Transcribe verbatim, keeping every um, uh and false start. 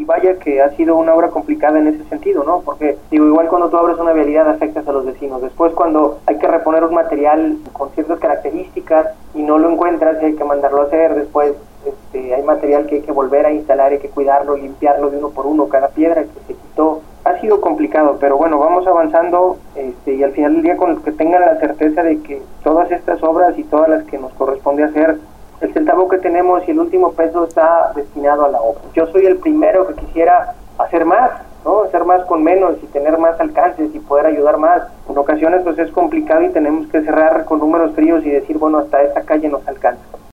vaya que ha sido una obra complicada en ese sentido, ¿no? Porque, digo, igual cuando tú abres una vialidad afectas a los vecinos. Después, cuando hay que reponer un material con ciertas características y no lo encuentras y hay que mandarlo a hacer, después este, hay material que hay que volver a instalar, hay que cuidarlo, limpiarlo de uno por uno, cada piedra que se quitó. Ha sido complicado, pero bueno, vamos avanzando este, y al final del día con que tengan la certeza de que todas estas obras y todas las que nos corresponde hacer, el centavo que tenemos y el último peso está destinado a la obra. Yo soy el primero que quisiera hacer más, ¿no? Hacer más con menos y tener más alcances y poder ayudar más. En ocasiones pues es complicado y tenemos que cerrar con números fríos y decir, bueno, hasta esta calle nos alcanza.